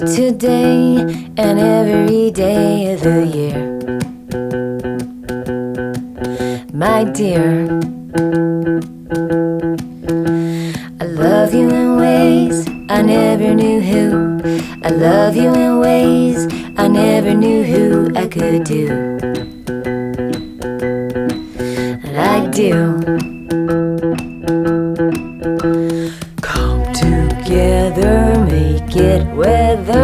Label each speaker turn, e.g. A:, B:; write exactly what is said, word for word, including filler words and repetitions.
A: today and every day of the year. My dear, I love you in ways I never knew who. I love you in ways I never knew who I could do. And I do.